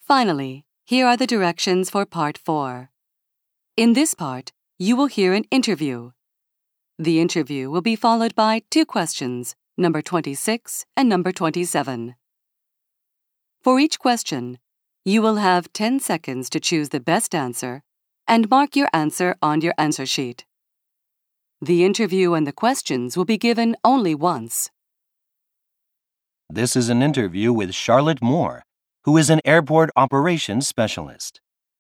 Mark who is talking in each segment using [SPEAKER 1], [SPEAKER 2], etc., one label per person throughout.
[SPEAKER 1] Finally, here are the directions for Part 4. In this part, you will hear an interview. The interview will be followed by 2 questions, number 26 and number 27. For each question, you will have 10 seconds to choose the best answer and mark your answer on your answer sheet. The interview and the questions will be given only once.
[SPEAKER 2] This is an interview with Charlotte Moore, who is an airport operations specialist.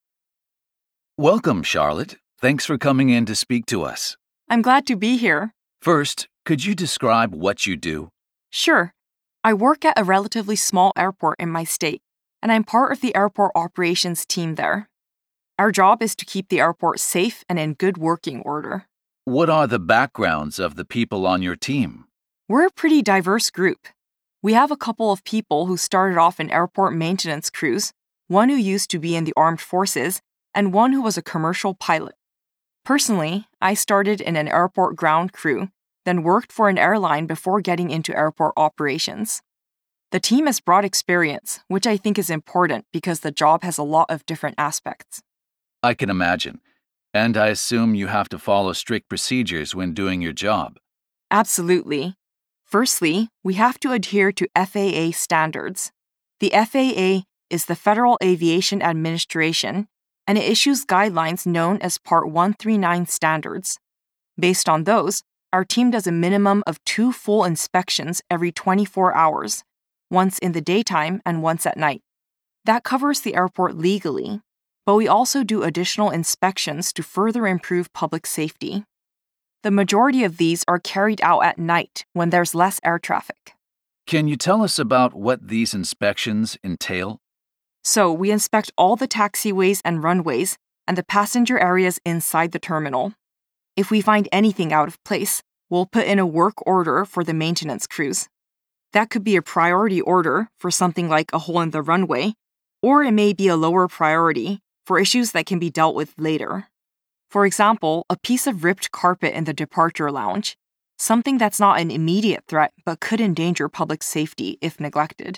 [SPEAKER 3] Welcome, Charlotte. Thanks for coming in to speak to us.
[SPEAKER 4] I'm glad to be here.
[SPEAKER 3] First, could you describe what you do?
[SPEAKER 4] Sure. I work at a relatively small airport in my state, and I'm part of the airport operations team there. Our job is to keep the airport safe and in good working order.
[SPEAKER 3] What are the backgrounds of the people on your team?
[SPEAKER 4] We're a pretty diverse group. We have a couple of people who started off in airport maintenance crews, one who used to be in the armed forces, and one who was a commercial pilot. Personally, I started in an airport ground crew, then worked for an airline before getting into airport operations. The team has broad experience, which I think is important because the job has a lot of different aspects.
[SPEAKER 3] I can imagine. And I assume you have to follow strict procedures when doing your job.
[SPEAKER 4] Absolutely. Firstly, we have to adhere to FAA standards. The FAA is the Federal Aviation Administration, and it issues guidelines known as Part 139 standards. Based on those, our team does a minimum of 2 full inspections every 24 hours, once in the daytime and once at night. That covers the airport legally, but we also do additional inspections to further improve public safety. The majority of these are carried out at night when there's less air traffic.
[SPEAKER 3] Can you tell us about what these inspections entail?
[SPEAKER 4] So we inspect all the taxiways and runways and the passenger areas inside the terminal. If we find anything out of place, we'll put in a work order for the maintenance crews. That could be a priority order for something like a hole in the runway, or it may be a lower priority for issues that can be dealt with later. For example, a piece of ripped carpet in the departure lounge, something that's not an immediate threat but could endanger public safety if neglected.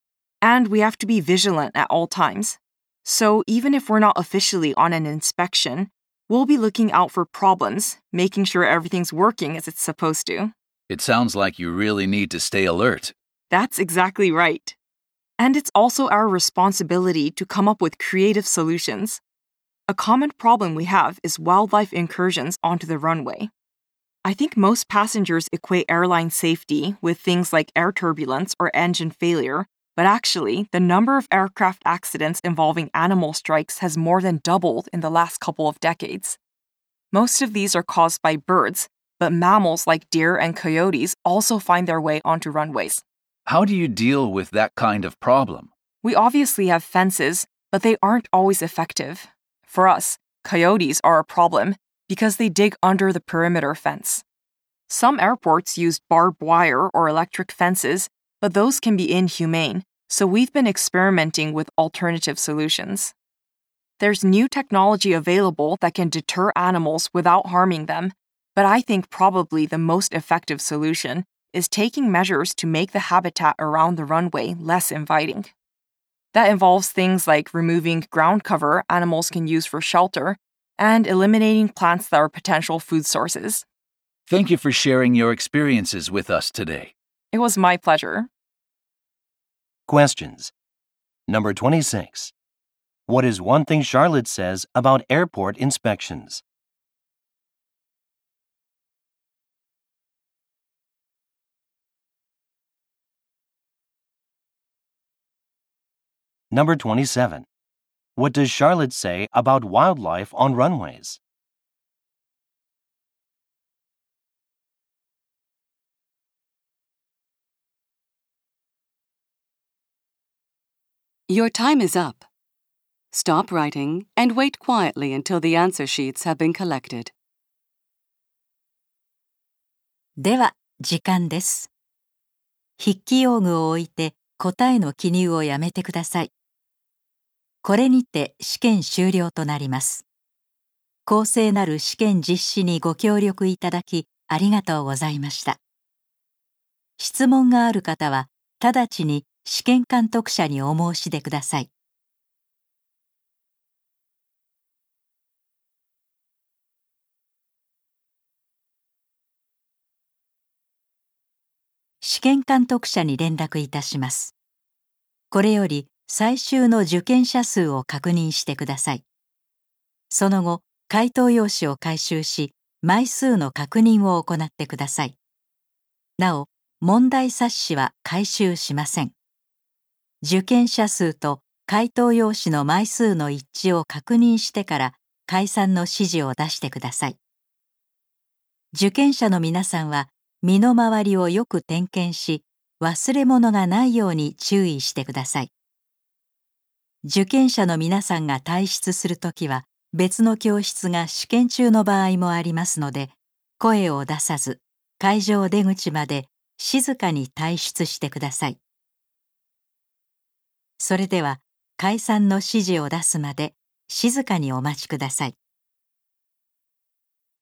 [SPEAKER 4] And we have to be vigilant at all times. So even if we're not officially on an inspection, we'll be looking out for problems, making sure everything's working as it's supposed to.
[SPEAKER 3] It sounds like you really need to stay alert.
[SPEAKER 4] That's exactly right. And it's also our responsibility to come up with creative solutions. A common problem we have is wildlife incursions onto the runway. I think most passengers equate airline safety with things like air turbulence or engine failure, but actually, the number of aircraft accidents involving animal strikes has more than doubled in the last couple of decades. Most of these are caused by birds, but mammals like deer and coyotes also find their way onto runways.
[SPEAKER 3] How do you deal with that kind of problem?
[SPEAKER 4] We obviously have fences, but they aren't always effective. For us, coyotes are a problem because they dig under the perimeter fence. Some airports use barbed wire or electric fences, but those can be inhumane, so we've been experimenting with alternative solutions. There's new technology available that can deter animals without harming them, but I think probably the most effective solution is taking measures to make the habitat around the runway less inviting. That involves things like removing ground cover animals can use for shelter and eliminating plants that are potential food sources.
[SPEAKER 3] Thank you for sharing your experiences with us today.
[SPEAKER 4] It was my pleasure.
[SPEAKER 2] Questions. Number 26. What is one thing Charlotte says about airport inspections? Number 27. What does Charlotte say about wildlife on runways?
[SPEAKER 1] Your time is up. Stop writing and wait quietly until the answer sheets have been collected.
[SPEAKER 5] では、時間です。筆記用具を置いて答えの記入をやめてください。これにて試験終了となります。公正なる試験実施にご協力いただきありがとうございました。質問がある方は直ちに試験監督者にお申し出ください。 試験監督者に連絡いたします。これより最終の受験者数を確認してください。その後、回答用紙を回収し、枚数の確認を行ってください。なお、問題冊子は回収しません。受験者数と回答用紙の枚数の一致を確認してから解散の指示を出してください。受験者の皆さんは身の回りをよく点検し、忘れ物がないように注意してください。受験者の皆さんが退出するときは別の教室が試験中の場合もありますので、声を出さず会場出口まで静かに退出してください。それでは解散の指示を出すまで静かにお待ちください。